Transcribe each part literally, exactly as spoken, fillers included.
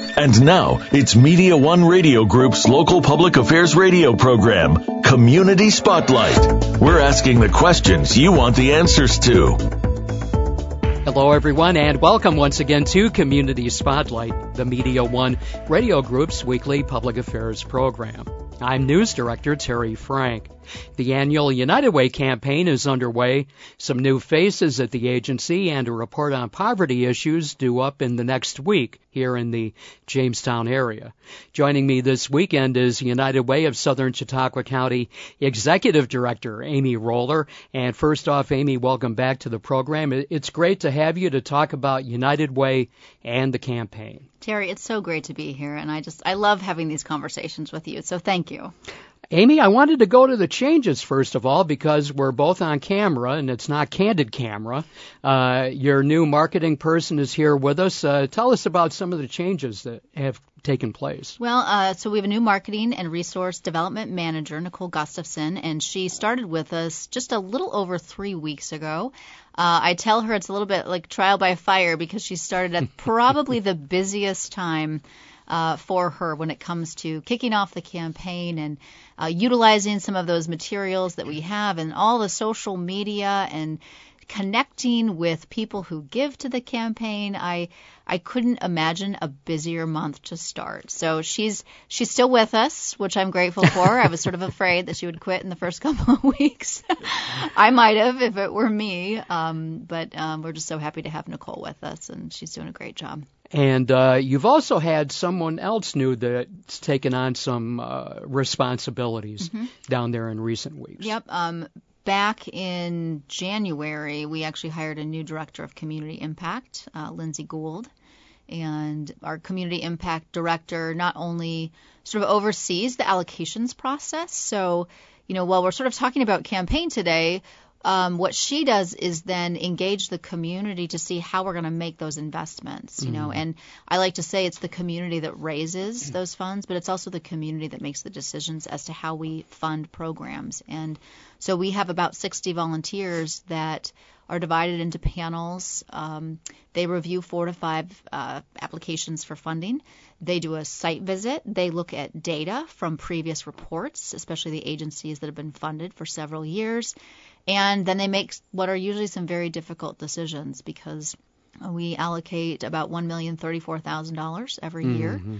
And now, it's Media One Radio Group's local public affairs radio program, Community Spotlight. We're asking the questions you want the answers to. Hello, everyone, and welcome once again to Community Spotlight, the Media One Radio Group's weekly public affairs program. I'm News Director Terry Frank. The annual United Way campaign is underway. Some new faces at the agency and a report on poverty issues due up in the next week here in the Jamestown area. Joining me this weekend is United Way of Southern Chautauqua County Executive Director Amy Roller. And first off, Amy, welcome back to the program. It's great to have you to talk about United Way and the campaign. Terry, it's so great to be here, and I just I love having these conversations with you, so thank you. Amy, I wanted to go to the changes first of all because we're both on camera and it's not candid camera. Uh, your new marketing person is here with us. Uh, tell us about some of the changes that have taken place. Well, uh, so we have a new marketing and resource development manager, Nicole Gustafson, and she started with us just a little over three weeks ago. Uh, I tell her it's a little bit like trial by fire because she started at probably the busiest time Uh, for her when it comes to kicking off the campaign and uh, utilizing some of those materials that we have and all the social media and connecting with people who give to the campaign. I I couldn't imagine a busier month to start. So she's she's still with us, which I'm grateful for. I was sort of afraid that she would quit in the first couple of weeks. I might have if it were me, um, but um, we're just so happy to have Nicole with us, and she's doing a great job. And uh, you've also had someone else new that's taken on some uh, responsibilities mm-hmm. down there in recent weeks. Yep. Um, back in January, we actually hired a new director of community impact, uh, Lindsay Gould. And our community impact director not only sort of oversees the allocations process. So, you know, while we're sort of talking about campaign today, Um, what she does is then engage the community to see how we're going to make those investments, you mm-hmm. know, and I like to say it's the community that raises those funds, but it's also the community that makes the decisions as to how we fund programs. And so we have about sixty volunteers that are divided into panels. Um, they review four to five uh, applications for funding. They do a site visit. They look at data from previous reports, especially the agencies that have been funded for several years. And then they make what are usually some very difficult decisions because we allocate about one million thirty-four thousand dollars every year mm-hmm.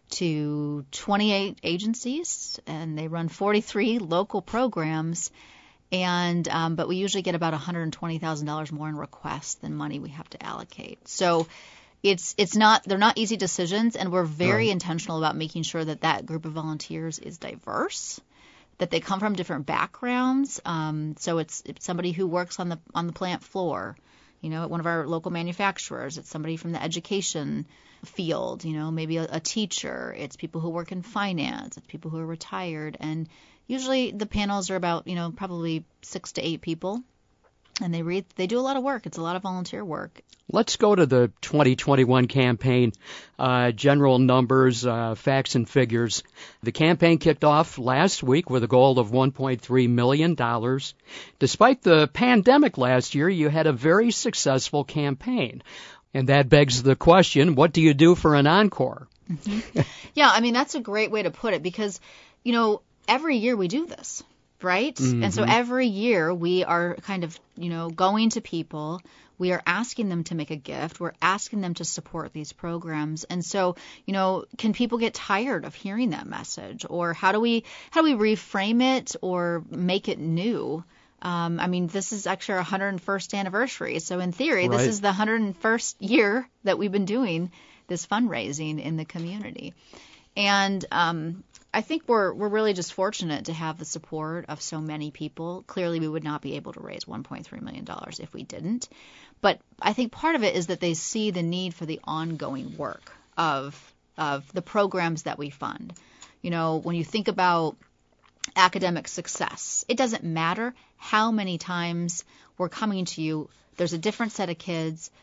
to twenty-eight agencies, and they run forty-three local programs. And um, but we usually get about one hundred twenty thousand dollars more in requests than money we have to allocate. So it's it's not they're not easy decisions, and we're very right. intentional about making sure that that group of volunteers is diverse, that they come from different backgrounds. Um, so it's, it's somebody who works on the on the plant floor, you know, at one of our local manufacturers. It's somebody from the education field, you know, maybe a, a teacher. It's people who work in finance. It's people who are retired. And usually the panels are about, you know, probably six to eight people. And they read, they do a lot of work. It's a lot of volunteer work. Let's go to the twenty twenty-one campaign. Uh, general numbers, uh, facts and figures. The campaign kicked off last week with a goal of one point three million dollars. Despite the pandemic last year, you had a very successful campaign. And that begs the question, what do you do for an encore? Mm-hmm. Yeah, I mean, that's a great way to put it because, you know, every year we do this. Right? Mm-hmm. And so every year we are kind of, you know, going to people. We are asking them to make a gift. We're asking them to support these programs. And so, you know, can people get tired of hearing that message? Or how do we how do we reframe it or make it new? Um, I mean, this is actually our one hundred first anniversary. So in theory, right. This is the one hundred first year that we've been doing this fundraising in the community. And um I think we're we're really just fortunate to have the support of so many people. Clearly, we would not be able to raise one point three million dollars if we didn't. But I think part of it is that they see the need for the ongoing work of of the programs that we fund. You know, when you think about academic success, it doesn't matter how many times we're coming to you. There's a different set of kids.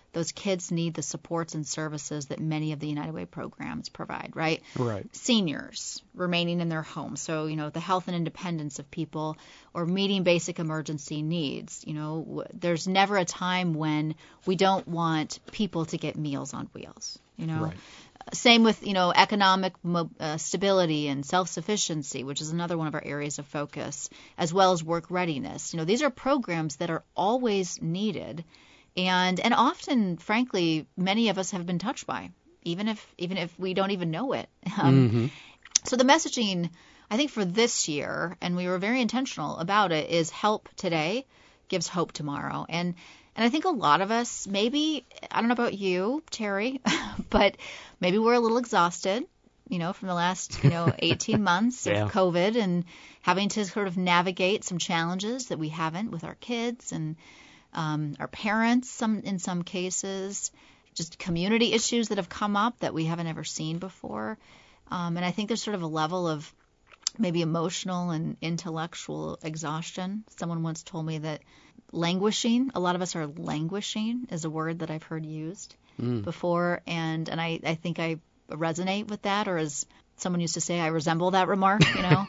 those kids need the supports and services that many of the United Way programs provide, right? Right. Seniors remaining in their homes. So, you know, the health and independence of people, or meeting basic emergency needs. You know, there's never a time when we don't want people to get Meals on Wheels, you know. Right. Same with, you know, economic uh, stability and self-sufficiency, which is another one of our areas of focus, as well as work readiness. You know, these are programs that are always needed, and and often, frankly, many of us have been touched by, even if even if we don't even know it. Um, mm-hmm. So the messaging, I think, for this year, and we were very intentional about it, is help today gives hope tomorrow. And And I think a lot of us, maybe, I don't know about you, Terry, but maybe we're a little exhausted, you know, from the last, you know, eighteen months yeah. of COVID and having to sort of navigate some challenges that we haven't with our kids and um, our parents, some in some cases, just community issues that have come up that we haven't ever seen before. Um, and I think there's sort of a level of maybe emotional and intellectual exhaustion. Someone once told me that languishing, a lot of us are languishing, is a word that I've heard used mm. before, and and I, I think I resonate with that, or as someone used to say, I resemble that remark, you know.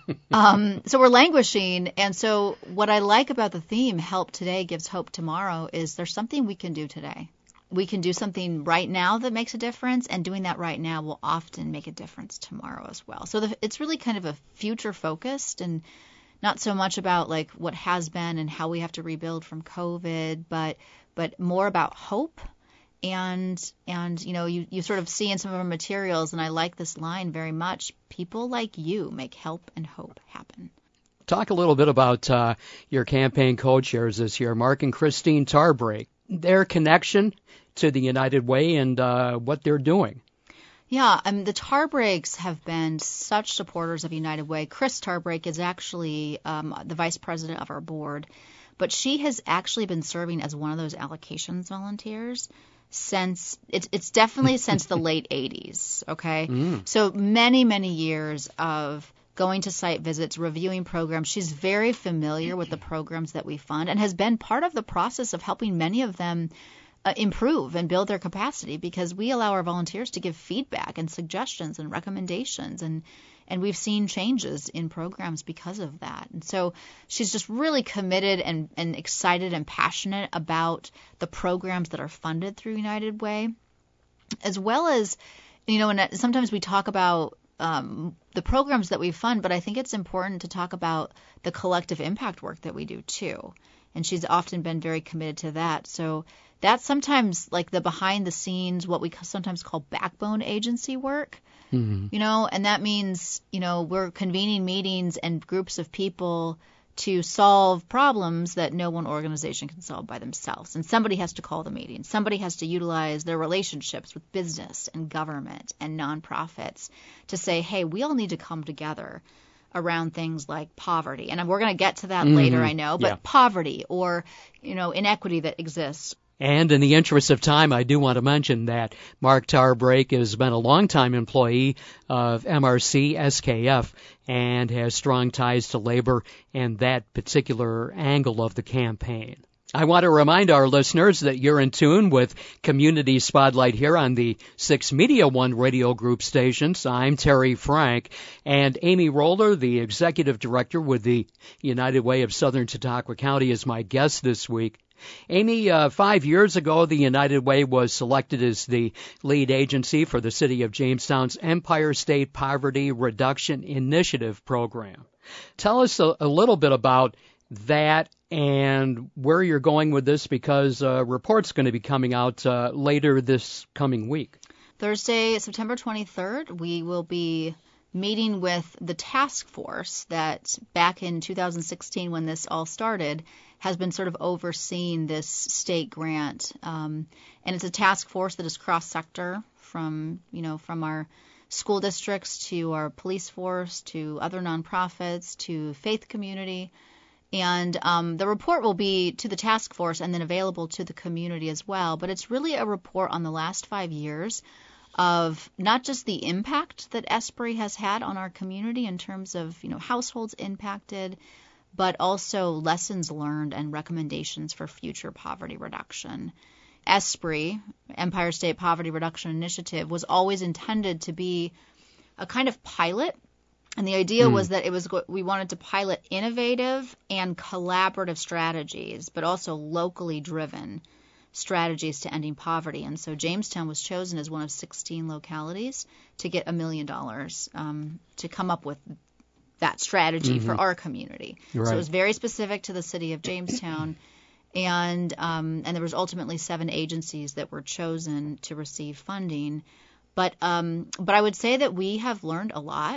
um, so we're languishing, and so what I like about the theme, Help Today Gives Hope Tomorrow, is there's something we can do today. We can do something right now that makes a difference, and doing that right now will often make a difference tomorrow as well. So the, it's really kind of a future-focused and not so much about like what has been and how we have to rebuild from COVID, but but more about hope. And and you know, you, you sort of see in some of our materials, and I like this line very much, people like you make help and hope happen. Talk a little bit about uh, your campaign co-chairs this year, Mark and Christine Tarbrake, their connection to the United Way and uh, what they're doing. Yeah, um, the Tarbrakes have been such supporters of United Way. Chris Tarbrake is actually um, the vice president of our board, but she has actually been serving as one of those allocations volunteers since, it's, it's definitely since the late eighties, okay? Mm. So many, many years of going to site visits, reviewing programs. She's very familiar with the programs that we fund and has been part of the process of helping many of them Uh, improve and build their capacity, because we allow our volunteers to give feedback and suggestions and recommendations, and and we've seen changes in programs because of that. And so she's just really committed and, and excited and passionate about the programs that are funded through United Way, as well as, you know, and sometimes we talk about um, the programs that we fund, but I think it's important to talk about the collective impact work that we do too. And she's often been very committed to that. So that's sometimes like the behind the scenes, what we sometimes call backbone agency work, mm-hmm. you know, and that means, you know, we're convening meetings and groups of people to solve problems that no one organization can solve by themselves. And somebody has to call the meeting. Somebody has to utilize their relationships with business and government and nonprofits to say, hey, we all need to come together around things like poverty. And we're going to get to that mm-hmm. later, I know, but yeah. poverty or, you know, inequity that exists. And in the interest of time, I do want to mention that Mark Tarbrake has been a longtime employee of M R C S K F and has strong ties to labor and that particular angle of the campaign. I want to remind our listeners that you're in tune with Community Spotlight here on the six Media One radio group stations. I'm Terry Frank, and Amy Roller, the executive director with the United Way of Southern Chautauqua County, is my guest this week. Amy, uh, five years ago, the United Way was selected as the lead agency for the City of Jamestown's Empire State Poverty Reduction Initiative program. Tell us a, a little bit about that and where you're going with this, because a report's going to be coming out uh, later this coming week. Thursday, September twenty-third, we will be meeting with the task force that back in two thousand sixteen, when this all started, has been sort of overseeing this state grant. Um, and it's a task force that is cross-sector from, you know, from our school districts to our police force to other nonprofits to faith community. And um, the report will be to the task force and then available to the community as well. But it's really a report on the last five years of not just the impact that ESPRI has had on our community in terms of, you know, households impacted, but also lessons learned and recommendations for future poverty reduction. ESPRI, Empire State Poverty Reduction Initiative, was always intended to be a kind of pilot. And the idea mm. was that it was we wanted to pilot innovative and collaborative strategies, but also locally driven strategies to ending poverty. And so Jamestown was chosen as one of sixteen localities to get a million dollars um, to come up with that strategy mm-hmm. for our community. Right. So it was very specific to the city of Jamestown. And um, and there was ultimately seven agencies that were chosen to receive funding. But um, but I would say that we have learned a lot.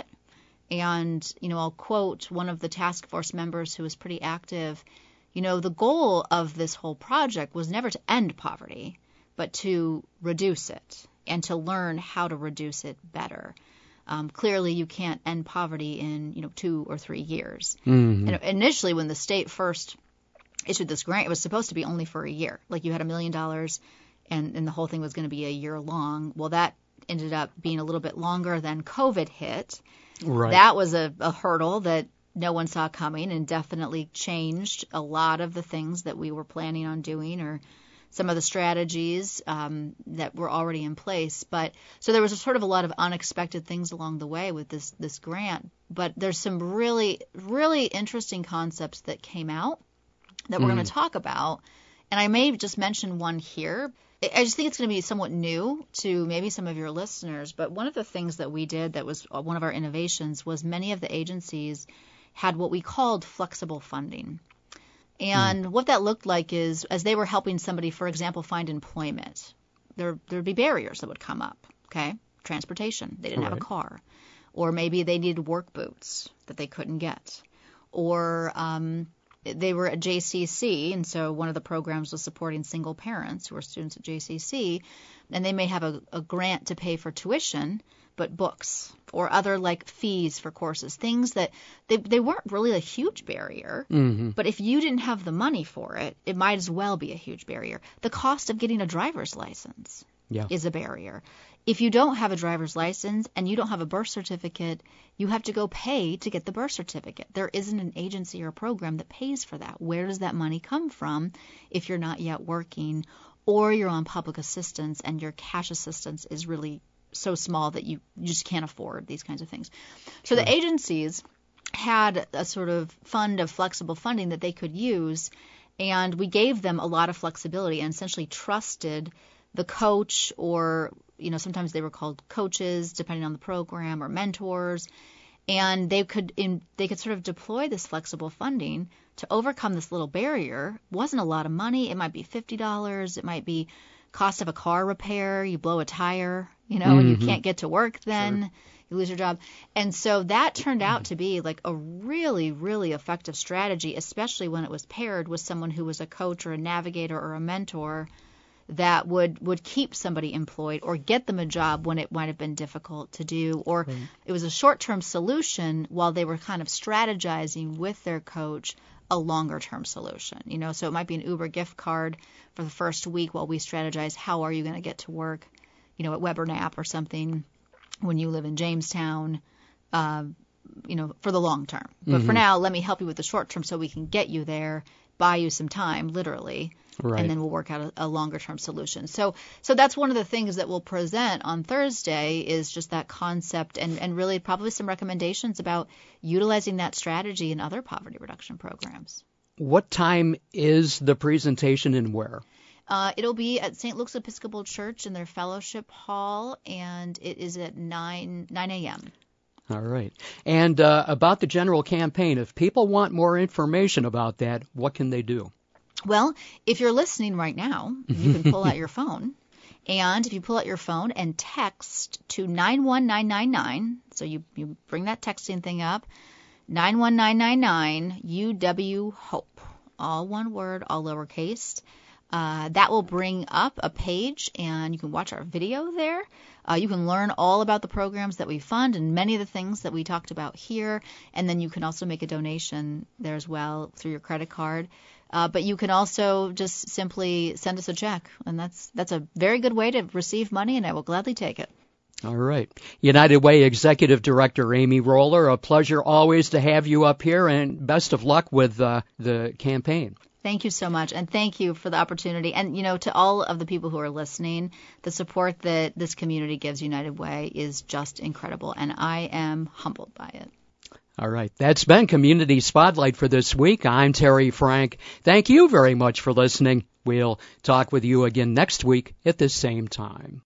And, you know, I'll quote one of the task force members who was pretty active. You know, the goal of this whole project was never to end poverty, but to reduce it and to learn how to reduce it better. Um, clearly, you can't end poverty in, you know, two or three years. Mm-hmm. And initially, when the state first issued this grant, it was supposed to be only for a year. Like you had a million dollars and, and the whole thing was going to be a year long. Well, that ended up being a little bit longer. Then COVID hit. Right. That was a, a hurdle that no one saw coming and definitely changed a lot of the things that we were planning on doing or some of the strategies um, that were already in place. But so there was a sort of a lot of unexpected things along the way with this, this grant. But there's some really, really interesting concepts that came out that we're mm. going to talk about. And I may just mention one here. I just think it's going to be somewhat new to maybe some of your listeners, but one of the things that we did that was one of our innovations was many of the agencies had what we called flexible funding. And mm. what that looked like is as they were helping somebody, for example, find employment, there there would be barriers that would come up, okay? Transportation. They didn't All have right. a car. Or maybe they needed work boots that they couldn't get. Or um they were at J C C, and so one of the programs was supporting single parents who are students at J C C, and they may have a, a grant to pay for tuition, but books or other like fees for courses, things that they, they weren't really a huge barrier, mm-hmm. but if you didn't have the money for it, it might as well be a huge barrier. The cost of getting a driver's license yeah. is a barrier. If you don't have a driver's license and you don't have a birth certificate, you have to go pay to get the birth certificate. There isn't an agency or a program that pays for that. Where does that money come from if you're not yet working or you're on public assistance and your cash assistance is really so small that you, you just can't afford these kinds of things? So Sure. the agencies had a sort of fund of flexible funding that they could use, and we gave them a lot of flexibility and essentially trusted the coach, or you know, sometimes they were called coaches depending on the program, or mentors, and they could in, they could sort of deploy this flexible funding to overcome this little barrier. It wasn't a lot of money. It might be fifty dollars. It might be cost of a car repair. You blow a tire, you know, mm-hmm. and you can't get to work then. Sure. You lose your job. And so that turned out to be like a really, really effective strategy, especially when it was paired with someone who was a coach or a navigator or a mentor that would, would keep somebody employed or get them a job when it might have been difficult to do. Or right. it was a short-term solution while they were kind of strategizing with their coach a longer-term solution. You know, so it might be an Uber gift card for the first week while we strategize how are you going to get to work, you know, at Webernap or something when you live in Jamestown, uh, you know, for the long term. But mm-hmm. for now, let me help you with the short term so we can get you there, buy you some time, literally. Right. And then we'll work out a, a longer-term solution. So so that's one of the things that we'll present on Thursday is just that concept and, and really probably some recommendations about utilizing that strategy in other poverty reduction programs. What time is the presentation and where? Uh, it'll be at Saint Luke's Episcopal Church in their fellowship hall, and it is at nine a.m. All right. And uh, about the general campaign, if people want more information about that, what can they do? Well, if you're listening right now, you can pull out your phone. And if you pull out your phone and text to nine one nine nine nine, so you, you bring that texting thing up, nine one nine nine nine U W HOPE, all one word, all lowercase. Uh, that will bring up a page, and you can watch our video there. Uh, you can learn all about the programs that we fund and many of the things that we talked about here. And then you can also make a donation there as well through your credit card. Uh, but you can also just simply send us a check, and that's that's a very good way to receive money, and I will gladly take it. All right. United Way Executive Director Amy Roller, a pleasure always to have you up here, and best of luck with uh, the campaign. Thank you so much, and thank you for the opportunity. And, you know, to all of the people who are listening, the support that this community gives United Way is just incredible, and I am humbled by it. All right. That's been Community Spotlight for this week. I'm Terry Frank. Thank you very much for listening. We'll talk with you again next week at the same time.